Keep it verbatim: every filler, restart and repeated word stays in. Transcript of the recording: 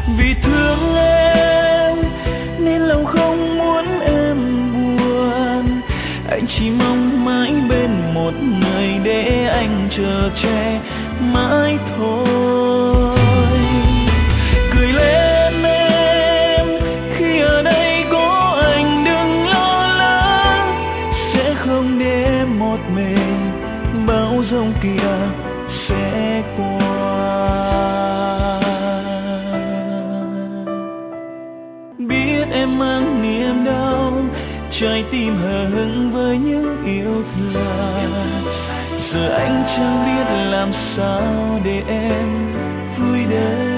Vì thương em nên lòng không muốn em buồn, anh chỉ mong mãi bên một người để anh chờ che mãi thôi. Cười lên em khi ở đây có anh, đừng lo lắng sẽ không để em một mình, bão giông kia sẽ qua. Biết em mang niềm đau, trái tim hờ hững với những yêu thương, giờ anh chẳng biết làm sao để em vui đến.